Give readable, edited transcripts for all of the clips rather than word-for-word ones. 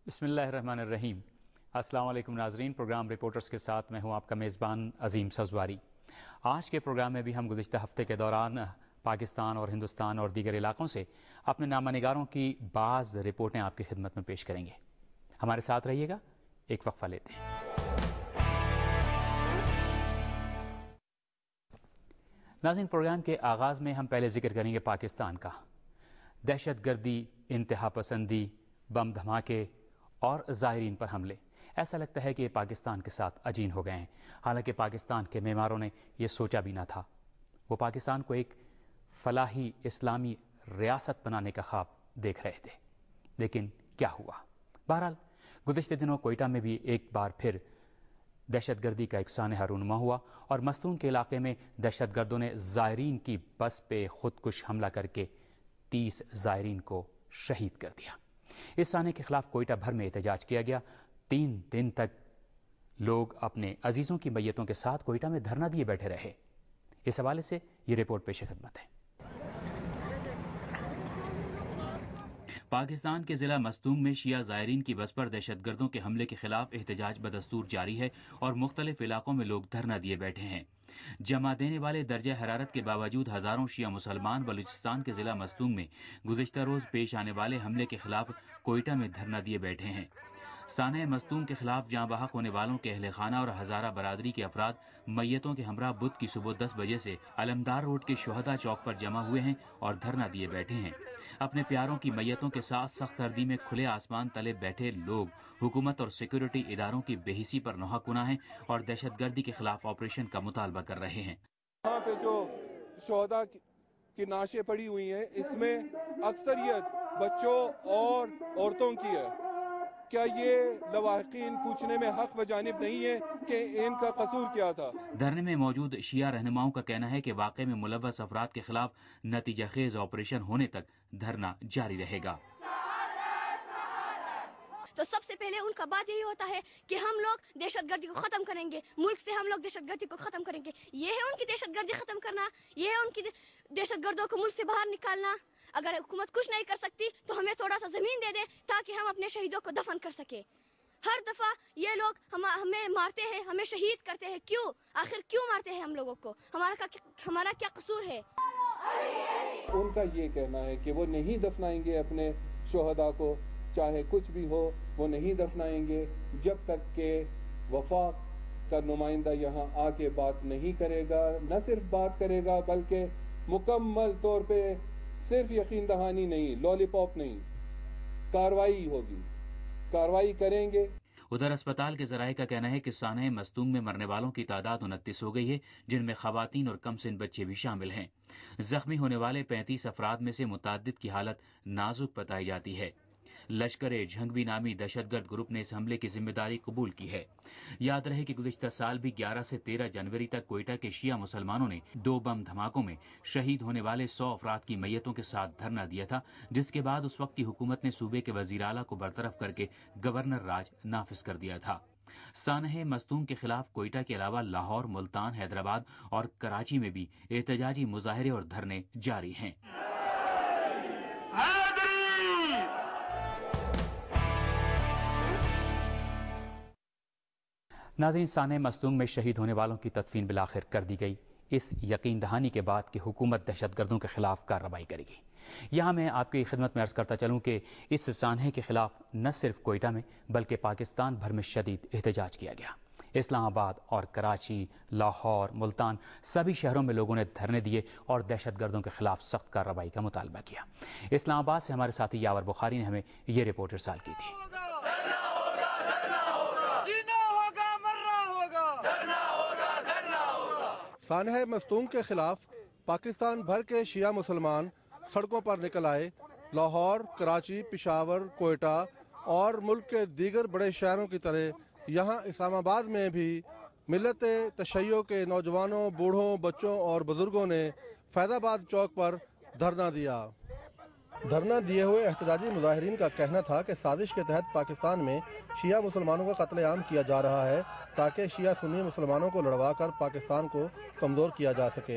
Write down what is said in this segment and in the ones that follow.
بسم اللہ الرحمن الرحیم۔ السلام علیکم ناظرین، پروگرام رپورٹرز کے ساتھ میں ہوں آپ کا میزبان عظیم سبزواری۔ آج کے پروگرام میں بھی ہم گزشتہ ہفتے کے دوران پاکستان اور ہندوستان اور دیگر علاقوں سے اپنے نامہ نگاروں کی بعض رپورٹیں آپ کی خدمت میں پیش کریں گے۔ ہمارے ساتھ رہیے گا، ایک وقفہ لیتے ہیں۔ ناظرین، پروگرام کے آغاز میں ہم پہلے ذکر کریں گے پاکستان کا۔ دہشت گردی، انتہا پسندی، بم دھماکے اور زائرین پر حملے، ایسا لگتا ہے کہ یہ پاکستان کے ساتھ عجین ہو گئے ہیں، حالانکہ پاکستان کے معماروں نے یہ سوچا بھی نہ تھا۔ وہ پاکستان کو ایک فلاحی اسلامی ریاست بنانے کا خواب دیکھ رہے تھے، لیکن کیا ہوا؟ بہرحال گزشتہ دنوں کوئٹہ میں بھی ایک بار پھر دہشت گردی کا ایک سانحہ رونما ہوا اور مستونگ کے علاقے میں دہشت گردوں نے زائرین کی بس پہ خودکش حملہ کر کے 30 زائرین کو شہید کر دیا۔ اس سانحے کے خلاف کوئٹہ بھر میں احتجاج کیا گیا۔ 3 دن تک لوگ اپنے عزیزوں کی میتوں کے ساتھ کوئٹہ میں دھرنا دیے بیٹھے رہے۔ اس حوالے سے یہ رپورٹ پیش خدمت ہے۔ پاکستان کے ضلع مستونگ میں شیعہ زائرین کی بس پر دہشت گردوں کے حملے کے خلاف احتجاج بدستور جاری ہے اور مختلف علاقوں میں لوگ دھرنا دیے بیٹھے ہیں۔ جمع دینے والے درجہ حرارت کے باوجود ہزاروں شیعہ مسلمان بلوچستان کے ضلع مستونگ میں گزشتہ روز پیش آنے والے حملے کے خلاف کوئٹہ میں دھرنا دیے بیٹھے ہیں۔ سانحہ مستونگ کے خلاف جاں بحق ہونے والوں کے اہل خانہ اور ہزارہ برادری کے افراد میتوں کے ہمراہ بدھ کی صبح 10 بجے سے علمدار روڈ کے شہداء چوک پر جمع ہوئے ہیں اور دھرنا دیے بیٹھے ہیں۔ اپنے پیاروں کی میتوں کے ساتھ سخت سردی میں کھلے آسمان تلے بیٹھے لوگ حکومت اور سیکورٹی اداروں کی بے حسی پر نوحہ کنا ہیں اور دہشت گردی کے خلاف آپریشن کا مطالبہ کر رہے ہیں۔ یہاں پہ جو شہداء کی نعشیں پڑی ہوئی ہیں، اس میں اکثریت بچوں اور عورتوں کی ہے۔ کیا یہ لواحقین پوچھنے میں حق بجانب نہیں ہے کہ ان کا قصور کیا تھا؟ دھرنے میں موجود شیعہ رہنماؤں کا کہنا ہے کہ واقعے میں ملوث افراد کے خلاف نتیجہ خیز آپریشن ہونے تک دھرنا جاری رہے گا۔ تو سب سے پہلے ان کا بات یہی ہوتا ہے کہ ہم لوگ دہشت گردی کو ختم کریں گے، ملک سے ہم لوگ دہشت گردی کو ختم کریں گے۔ یہ ہے ان کی دہشت گردی ختم کرنا، یہ ہے ان کی دہشت گردوں کو ملک سے باہر نکالنا۔ اگر حکومت کچھ نہیں کر سکتی تو ہمیں تھوڑا سا زمین دے دے تاکہ ہم اپنے شہیدوں کو دفن کر سکیں۔ ہر دفعہ یہ لوگ ہمیں مارتے ہیں، ہمیں شہید کرتے ہیں، کیوں؟ آخر کیوں مارتے ہیں ہم لوگوں کو؟ ہمارا کیا قصور ہے؟ ان کا یہ کہنا ہے کہ وہ نہیں دفنائیں گے اپنے شہداء کو، چاہے کچھ بھی ہو وہ نہیں دفنائیں گے جب تک کہ وفاق کا نمائندہ یہاں آ کے بات نہیں کرے گا۔ نہ صرف بات کرے گا بلکہ مکمل طور پہ صرف یقین دہانی نہیں، لولی پاپ نہیں، کارروائی ہوگی، کارروائی کریں گے۔ ادھر اسپتال کے ذرائع کا کہنا ہے کہ سانحہ مستونگ میں مرنے والوں کی تعداد 29 ہو گئی ہے، جن میں خواتین اور کم سن بچے بھی شامل ہیں۔ زخمی ہونے والے 35 افراد میں سے متعدد کی حالت نازک بتائی جاتی ہے۔ لشکر جھنگوی نامی دہشت گرد گروپ نے اس حملے کی ذمہ داری قبول کی ہے۔ یاد رہے کہ گزشتہ سال بھی 11 سے 13 جنوری تک کوئٹہ کے شیعہ مسلمانوں نے 2 بم دھماکوں میں شہید ہونے والے 100 افراد کی میتوں کے ساتھ دھرنا دیا تھا، جس کے بعد اس وقت کی حکومت نے صوبے کے وزیر اعلیٰ کو برطرف کر کے گورنر راج نافذ کر دیا تھا۔ سانحہ مستونگ کے خلاف کوئٹہ کے علاوہ لاہور، ملتان، حیدرآباد اور کراچی میں بھی احتجاجی مظاہرے اور دھرنے جاری ہیں۔ ناظرین، سانحہ مستونگ میں شہید ہونے والوں کی تدفین بالآخر کر دی گئی، اس یقین دہانی کے بعد کہ حکومت دہشت گردوں کے خلاف کارروائی کرے گی۔ یہاں میں آپ کی خدمت میں عرض کرتا چلوں کہ اس سانحے کے خلاف نہ صرف کوئٹہ میں بلکہ پاکستان بھر میں شدید احتجاج کیا گیا۔ اسلام آباد اور کراچی، لاہور، ملتان سبھی شہروں میں لوگوں نے دھرنے دیے اور دہشت گردوں کے خلاف سخت کارروائی کا مطالبہ کیا۔ اسلام آباد سے ہمارے ساتھی یاور بخاری نے ہمیں یہ رپورٹ ارسال کی تھی۔ سانحہ مستونگ کے خلاف پاکستان بھر کے شیعہ مسلمان سڑکوں پر نکل آئے۔ لاہور، کراچی، پشاور، کوئٹہ اور ملک کے دیگر بڑے شہروں کی طرح یہاں اسلام آباد میں بھی ملت تشیع کے نوجوانوں، بوڑھوں، بچوں اور بزرگوں نے فیض آباد چوک پر دھرنا دیا۔ دھرنا دیے ہوئے احتجاجی مظاہرین کا کہنا تھا کہ سازش کے تحت پاکستان میں شیعہ مسلمانوں کا قتل عام کیا جا رہا ہے تاکہ شیعہ سنی مسلمانوں کو لڑوا کر پاکستان کو کمزور کیا جا سکے۔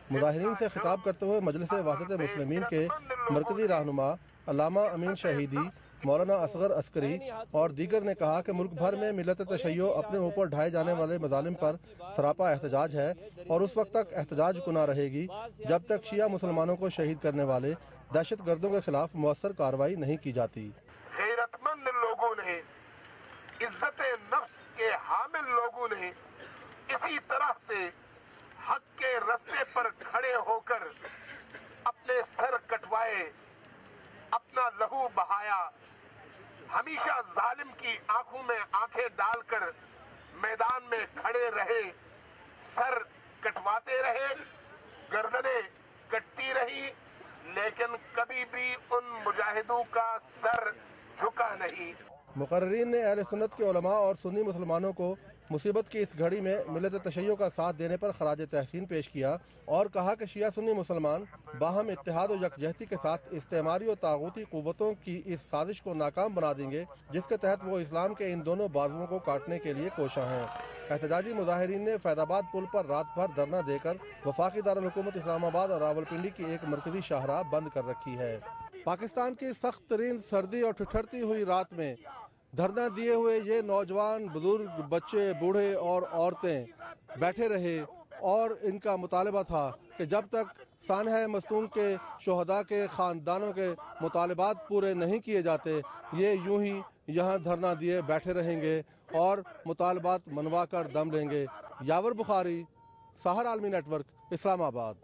مظاہرین سے خطاب کرتے ہوئے مجلس وحدت مسلمین کے مرکزی رہنما علامہ امین شہیدی، مولانا اصغر عسکری اور دیگر نے کہا کہ ملک بھر میں ملت تشیع اپنے اوپر ڈھائے جانے والے مظالم پر سراپا احتجاج ہے اور اس وقت تک احتجاج کنا رہے گی جب تک شیعہ مسلمانوں کو شہید کرنے والے دہشت گردوں کے خلاف مؤثر کارروائی نہیں کی جاتی۔ غیرت مند لوگوں نے، عزت نفس کے حامل لوگوں نے اسی طرح سے حق کے رستے پر کھڑے ہو کر اپنے سر کٹوائے، اپنا لہو بہایا، ہمیشہ ظالم کی آنکھوں میں آنکھیں ڈال کر میدان میں کھڑے رہے، سر کٹواتے رہے، گردنیں کٹتی رہی، لیکن کبھی بھی ان مجاہدوں کا سر جھکا نہیں۔ مقررین نے اہل سنت کے علماء اور سنی مسلمانوں کو مصیبت کی اس گھڑی میں ملت تشیع کا ساتھ دینے پر خراج تحسین پیش کیا اور کہا کہ شیعہ سنی مسلمان باہم اتحاد و یکجہتی کے ساتھ استعماری و طاغوتی قوتوں کی اس سازش کو ناکام بنا دیں گے جس کے تحت وہ اسلام کے ان دونوں بازوؤں کو کاٹنے کے لیے کوشاں ہیں۔ احتجاجی مظاہرین نے فیض آباد پل پر رات بھر دھرنا دے کر وفاقی دارالحکومت اسلام آباد اور راولپنڈی کی ایک مرکزی شاہراہ بند کر رکھی ہے۔ پاکستان کی سخت ترین سردی اور ٹھٹھرتی ہوئی رات میں دھرنا دیے ہوئے یہ نوجوان، بزرگ، بچے، بوڑھے اور عورتیں بیٹھے رہے اور ان کا مطالبہ تھا کہ جب تک سانحہ مستونگ کے شہداء کے خاندانوں کے مطالبات پورے نہیں کیے جاتے یہ یوں ہی یہاں دھرنا دیے بیٹھے رہیں گے اور مطالبات منوا کر دم لیں گے۔ یاور بخاری، سحر عالمی نیٹ ورک، اسلام آباد۔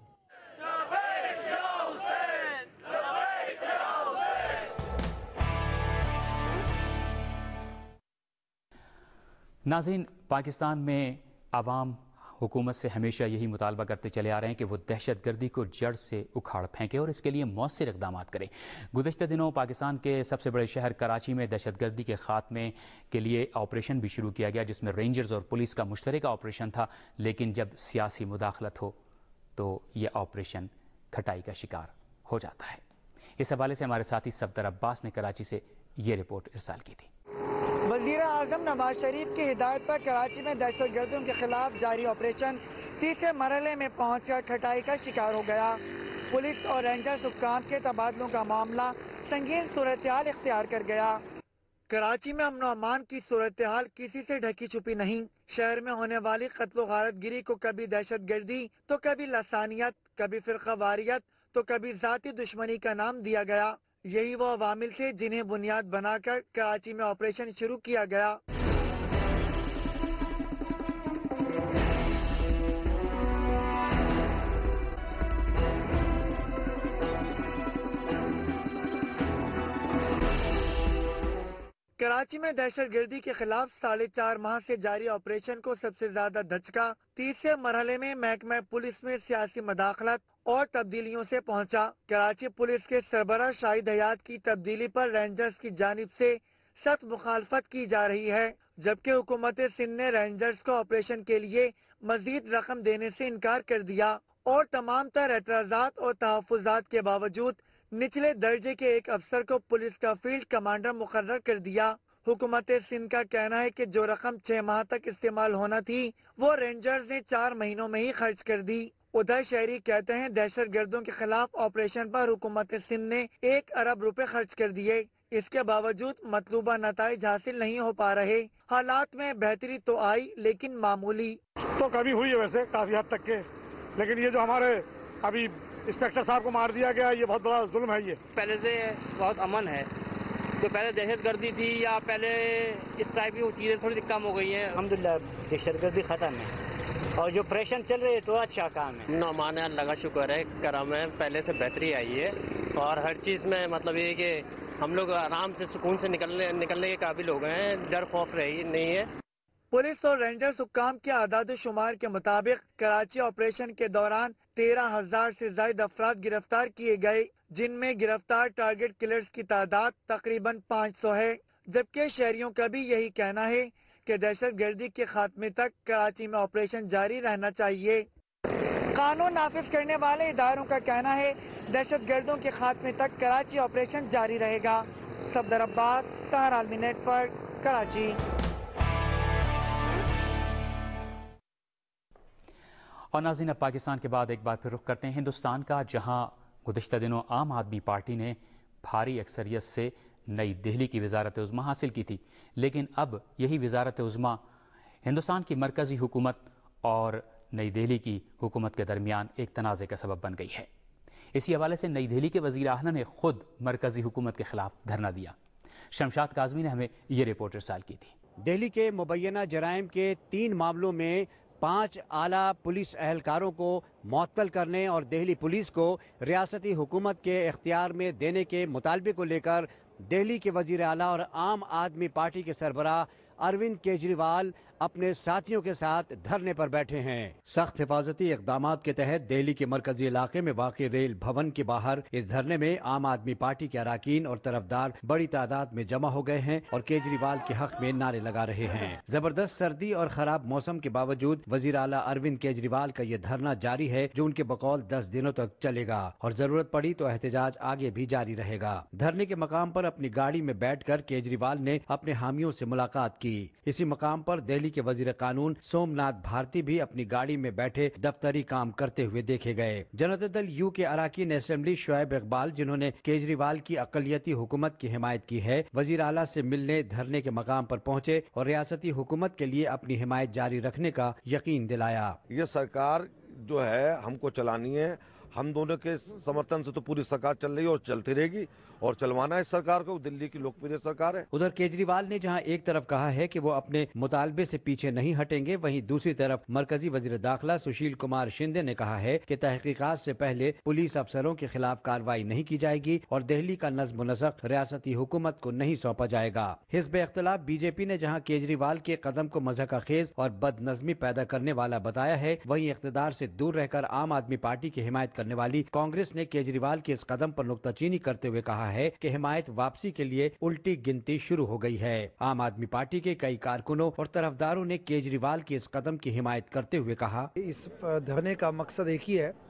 ناظرین، پاکستان میں عوام حکومت سے ہمیشہ یہی مطالبہ کرتے چلے آ رہے ہیں کہ وہ دہشت گردی کو جڑ سے اکھاڑ پھینکے اور اس کے لیے مؤثر اقدامات کرے۔ گزشتہ دنوں پاکستان کے سب سے بڑے شہر کراچی میں دہشت گردی کے خاتمے کے لیے آپریشن بھی شروع کیا گیا جس میں رینجرز اور پولیس کا مشترکہ آپریشن تھا، لیکن جب سیاسی مداخلت ہو تو یہ آپریشن کھٹائی کا شکار ہو جاتا ہے۔ اس حوالے سے ہمارے ساتھی صفدر عباس نے کراچی سے یہ رپورٹ ارسال کی تھی۔ وزیر اعظم نواز شریف کی ہدایت پر کراچی میں دہشت گردوں کے خلاف جاری آپریشن تیسرے مرحلے میں پہنچ کر کھٹائی کا شکار ہو گیا۔ پولیس اور رینجرز حکام کے تبادلوں کا معاملہ سنگین صورتحال اختیار کر گیا۔ کراچی میں امن و امان کی صورتحال کسی سے ڈھکی چھپی نہیں۔ شہر میں ہونے والی قتل و غارت گری کو کبھی دہشت گردی تو کبھی لسانیت، کبھی فرقہ واریت تو کبھی ذاتی دشمنی کا نام دیا گیا۔ یہی وہ عوامل تھے جنہیں بنیاد بنا کر کراچی میں آپریشن شروع کیا گیا۔ کراچی میں دہشت گردی کے خلاف 4.5 ماہ سے جاری آپریشن کو سب سے زیادہ دھچکا تیسرے مرحلے میں محکمہ پولیس میں سیاسی مداخلت اور تبدیلیوں سے پہنچا۔ کراچی پولیس کے سربراہ شاہد حیات کی تبدیلی پر رینجرز کی جانب سے سخت مخالفت کی جا رہی ہے، جبکہ حکومت سندھ نے رینجرز کو آپریشن کے لیے مزید رقم دینے سے انکار کر دیا اور تمام تر اعتراضات اور تحفظات کے باوجود نچلے درجے کے ایک افسر کو پولیس کا فیلڈ کمانڈر مقرر کر دیا۔ حکومت سندھ کا کہنا ہے کہ جو رقم 6 ماہ تک استعمال ہونا تھی وہ رینجرز نے 4 مہینوں میں ہی خرچ کر دی۔ ادھر شہری کہتے ہیں دہشت گردوں کے خلاف آپریشن پر حکومت سندھ نے 1 ارب روپے خرچ کر دیے، اس کے باوجود مطلوبہ نتائج حاصل نہیں ہو پا رہے۔ حالات میں بہتری تو آئی لیکن معمولی۔ تو کمی ہوئی ہے ویسے کافی حد تک کے، لیکن یہ جو ہمارے ابھی انسپیکٹر صاحب کو مار دیا گیا یہ بہت بڑا ظلم ہے۔ یہ پہلے سے بہت امن ہے، جو پہلے دہشت گردی تھی یا پہلے اس ٹائپ کی چیزیں تھوڑی کم ہو گئی ہیں۔ الحمدللہ دہشت گردی ختم ہے اور جو آپریشن چل رہی ہے تو اچھا کام ہے۔ نعمان اللہ کا شکر ہے، کرم ہے، پہلے سے بہتری آئی ہے اور ہر چیز میں مطلب یہ کہ ہم لوگ آرام سے سکون سے نکلنے کے قابل ہو گئے ہیں، ڈر خوف رہی نہیں ہے۔ پولیس اور رینجرز حکام کے اعداد و شمار کے مطابق کراچی آپریشن کے دوران 13,000 سے زائد افراد گرفتار کیے گئے، جن میں گرفتار ٹارگٹ کلرز کی تعداد تقریباً 500 ہے، جبکہ شہریوں کا بھی یہی کہنا ہے کہ دہشت گردی کے خاتمے تک کراچی میں آپریشن جاری رہنا چاہیے۔ قانون نافذ کرنے والے اداروں کا کہنا ہے دہشت گردوں کے خاتمے تک کراچی آپریشن جاری رہے گا۔ صفدر عباس، سحر عالمی نیٹ ورک، کراچی۔ اور ناظرین اب پاکستان کے بعد ایک بار پھر رخ کرتے ہیں ہندوستان کا، جہاں گزشتہ دنوں عام آدمی پارٹی نے بھاری اکثریت سے نئی دہلی کی وزارت عظمیٰ حاصل کی تھی، لیکن اب یہی وزارت عظمیٰ ہندوستان کی مرکزی حکومت اور نئی دہلی کی حکومت کے درمیان ایک تنازع کا سبب بن گئی ہے۔ اسی حوالے سے نئی دہلی کے وزیر اعلیٰ نے خود مرکزی حکومت کے خلاف دھرنا دیا۔ شمشاد کاظمی نے ہمیں یہ رپورٹ ارسال کی تھی۔ دہلی کے مبینہ جرائم کے 3 معاملوں میں 5 اعلیٰ پولیس اہلکاروں کو معطل کرنے اور دہلی پولیس کو ریاستی حکومت کے اختیار میں دینے کے مطالبے کو لے کر دہلی کے وزیر اعلیٰ اور عام آدمی پارٹی کے سربراہ اروند کیجریوال اپنے ساتھیوں کے ساتھ دھرنے پر بیٹھے ہیں۔ سخت حفاظتی اقدامات کے تحت دہلی کے مرکزی علاقے میں واقع ریل بھون کے باہر اس دھرنے میں عام آدمی پارٹی کے اراکین اور طرفدار بڑی تعداد میں جمع ہو گئے ہیں اور کیجریوال کے حق میں نعرے لگا رہے ہیں۔ زبردست سردی اور خراب موسم کے باوجود وزیر اعلیٰ اروند کیجریوال کا یہ دھرنا جاری ہے، جو ان کے بقول 10 دنوں تک چلے گا اور ضرورت پڑی تو احتجاج آگے بھی جاری رہے گا۔ دھرنے کے مقام پر اپنی گاڑی میں بیٹھ کر کیجریوال نے اپنے حامیوں سے ملاقات کی۔ اسی مقام پر دہلی کے وزیر قانون سوم ناتھ بھارتی بھی اپنی گاڑی میں بیٹھے دفتری کام کرتے ہوئے دیکھے گئے۔ جنتا دل یو کے اراکین اسمبلی شعیب اقبال، جنہوں نے کیجریوال کی اقلیتی حکومت کی حمایت کی ہے، وزیر اعلیٰ سے ملنے دھرنے کے مقام پر پہنچے اور ریاستی حکومت کے لیے اپنی حمایت جاری رکھنے کا یقین دلایا۔ یہ سرکار جو ہے ہم کو چلانی ہے، ہم دونوں کے سمرتھن سے تو پوری سرکار چل رہی ہے اور چلتی رہے گی، اور چلوانا ہے سرکار کو، دلی کی لوکپریہ سرکار ہے۔ ادھر کیجریوال نے جہاں ایک طرف کہا ہے کہ وہ اپنے مطالبے سے پیچھے نہیں ہٹیں گے، وہیں دوسری طرف مرکزی وزیر داخلہ سشیل کمار شندے نے کہا ہے کہ تحقیقات سے پہلے پولیس افسروں کے خلاف کارروائی نہیں کی جائے گی اور دہلی کا نظم و نسق ریاستی حکومت کو نہیں سونپا جائے گا۔ حزب اختلاف بی جے پی نے جہاں کیجریوال کے قدم کو مضحکہ خیز اور بد نظمی پیدا کرنے والا بتایا ہے، وہیں اقتدار سے دور رہ کر عام آدمی پارٹی کی حمایت کرنے والی کانگریس نے کیجریوال کے اس قدم پر نکتہ چینی کرتے ہوئے کہا ہے کہ حمایت واپسی کے لیے الٹی گنتی شروع ہو گئی ہے۔ عام آدمی پارٹی کے کئی کارکنوں اور طرفداروں نے کیجریوال کے اس قدم کی حمایت کرتے ہوئے کہا، اس دھرنے کا مقصد ایک ہی ہے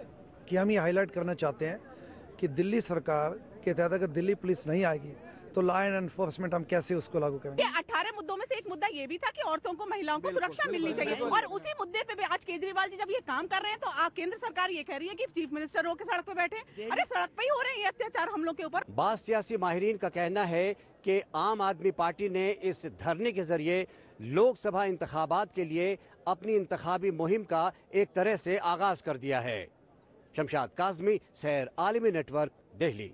کہ ہم یہ ہائی لائٹ کرنا چاہتے ہیں کہ دلی سرکار کے تحت اگر دلی پولیس نہیں آئے گی تو لا اینڈ انفورسمنٹ ہم کیسے اس کو لاگو کریں گے۔ 18 مدوں میں سے ایک مدعا یہ بھی تھا کہ عورتوں کو، مہیلاؤں کو سرکشا ملنی چاہیے، اور اسی مدعے پہ آج کیجریوال جی جب یہ کام کر رہے ہیں تو کیندر سرکار یہ کہہ رہی ہے کہ چیف منسٹر ہو کے سڑک پہ بیٹھے۔ ارے سڑک پہ ہی ہو رہے ہیں یہ اتیاچار ہم لوگ کے اوپر۔ بعض سیاسی ماہرین کا کہنا ہے کہ عام آدمی پارٹی نے اس دھرنے کے ذریعے لوک سبھا انتخابات کے لیے اپنی انتخابی مہم کا ایک طرح سے آغاز کر دیا ہے۔ شمشاد کاظمی، سیر عالمی نیٹ ورک، دہلی۔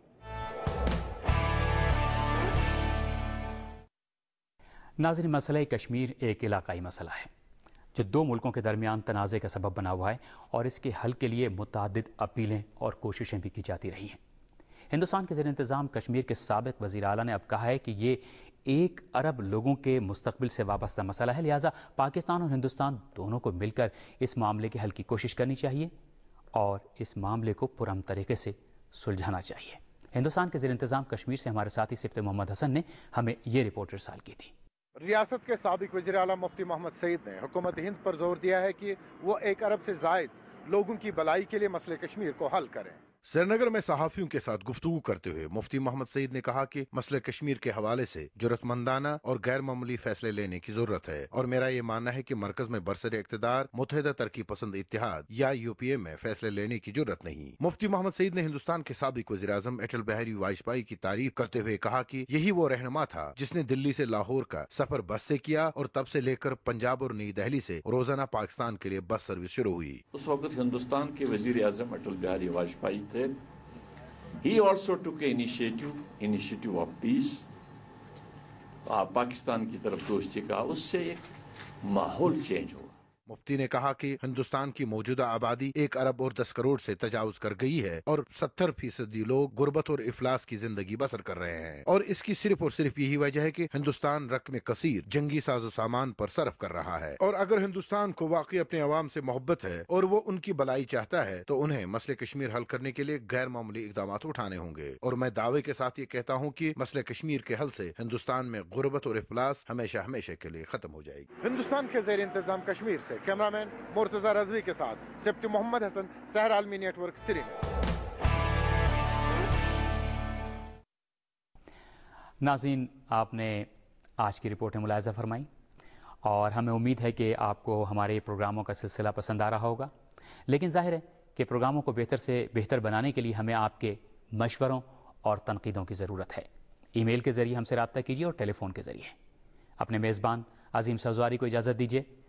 ناظرین، مسئلہ کشمیر ایک علاقائی مسئلہ ہے جو 2 ملکوں کے درمیان تنازع کا سبب بنا ہوا ہے، اور اس کے حل کے لیے متعدد اپیلیں اور کوششیں بھی کی جاتی رہی ہیں۔ ہندوستان کے زیر انتظام کشمیر کے سابق وزیر اعلیٰ نے اب کہا ہے کہ یہ 1 ارب لوگوں کے مستقبل سے وابستہ مسئلہ ہے، لہٰذا پاکستان اور ہندوستان دونوں کو مل کر اس معاملے کے حل کی کوشش کرنی چاہیے اور اس معاملے کو پرامن طریقے سے سلجھانا چاہیے۔ ہندوستان کے زیر انتظام کشمیر سے ہمارے ساتھی سبت محمد حسن نے ہمیں یہ رپورٹ ارسال کی تھی۔ ریاست کے سابق وزیر اعلیٰ مفتی محمد سعید نے حکومت ہند پر زور دیا ہے کہ وہ 1 ارب سے زائد لوگوں کی بھلائی کے لیے مسئلہ کشمیر کو حل کریں۔ سری نگر میں صحافیوں کے ساتھ گفتگو کرتے ہوئے مفتی محمد سعید نے کہا کہ مسئلہ کشمیر کے حوالے سے جرأت مندانہ اور غیر معمولی فیصلے لینے کی ضرورت ہے، اور میرا یہ ماننا ہے کہ مرکز میں برسر اقتدار متحدہ ترقی پسند اتحاد یا UPA میں فیصلے لینے کی ضرورت نہیں۔ مفتی محمد سعید نے ہندوستان کے سابق وزیر اعظم اٹل بہاری واجپئی کی تعریف کرتے ہوئے کہا کہ یہی وہ رہنما تھا جس نے دلی سے لاہور کا سفر بس سے کیا، اور تب سے لے کر پنجاب اور نئی دہلی سے روزانہ پاکستان کے لیے بس سروس شروع ہوئی۔ اس وقت ہندوستان کے وزیر اعظم اٹل بہاری واجپئی تھے۔ He also took an initiative of peace. Pakistan کی طرف دوستی کا، اس سے ایک ماحول چینج ہوا۔ مفتی نے کہا کہ ہندوستان کی موجودہ آبادی 1 ارب اور 10 کروڑ سے تجاوز کر گئی ہے، اور 70% لوگ غربت اور افلاس کی زندگی بسر کر رہے ہیں، اور اس کی صرف اور صرف یہی وجہ ہے کہ ہندوستان رقم کثیر جنگی ساز و سامان پر صرف کر رہا ہے، اور اگر ہندوستان کو واقعی اپنے عوام سے محبت ہے اور وہ ان کی بھلائی چاہتا ہے تو انہیں مسئلہ کشمیر حل کرنے کے لیے غیر معمولی اقدامات اٹھانے ہوں گے، اور میں دعوے کے ساتھ یہ کہتا ہوں کہ مسئلہ کشمیر کے حل سے ہندوستان میں غربت اور افلاس ہمیشہ ہمیشہ کے لیے ختم ہو جائے گی۔ ہندوستان کے زیر انتظام کشمیر سے کیمرہ مین مرتضی رضوی کے ساتھ سبت محمد حسن، سحر عالمی نیٹ ورک، سری نگر۔ ناظرین، آپ نے آج کی رپورٹیں ملاحظہ فرمائیں، اور ہمیں امید ہے کہ آپ کو ہمارے پروگراموں کا سلسلہ پسند آ رہا ہوگا، لیکن ظاہر ہے کہ پروگراموں کو بہتر سے بہتر بنانے کے لیے ہمیں آپ کے مشوروں اور تنقیدوں کی ضرورت ہے۔ ای میل کے ذریعے ہم سے رابطہ کیجیے اور ٹیلی فون کے ذریعے۔ اپنے میزبان عظیم سوزواری کو اجازت دیجیے۔